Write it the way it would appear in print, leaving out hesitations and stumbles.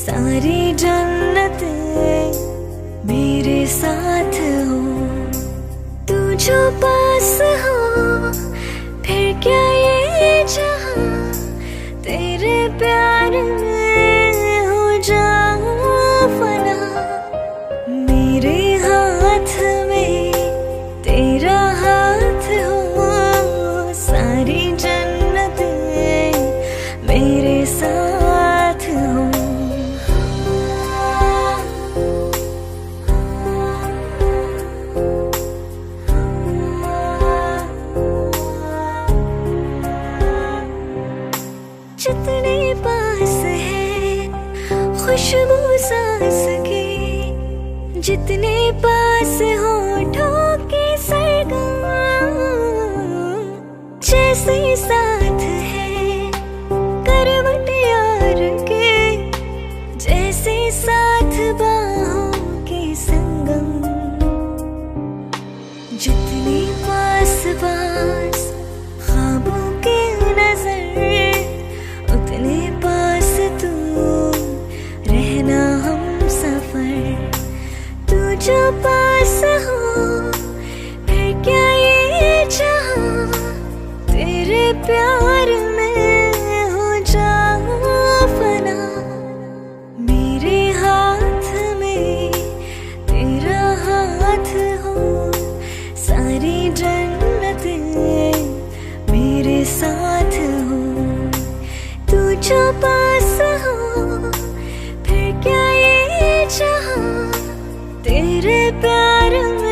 सारी जन्नत मेरे साथ हो। तू जो पास हो फिर क्या ये जहां तेरे प्यार में हो जाऊं फना। मेरे हाथ में तेरा हाथ हो, सारी जन्नत मेरे साथ हो। जितने पास है खुशबू सांस की, जितने पास होठों के सरगम, जैसे साथ है करवट यार के, जैसे साथ बाहों के संगम। जितने पास पास ख्वाबों के नजर, उतने पास तू रहना हम सफर। तू जो पास हो फिर क्या ये जहां तेरे प्यार में हो जाऊं फना। मेरे हाथ में तेरा हाथ हो, सारी जन्नत मेरे साथ हो। तू जो पास हो फिर क्या ये जहां तेरे प्यार में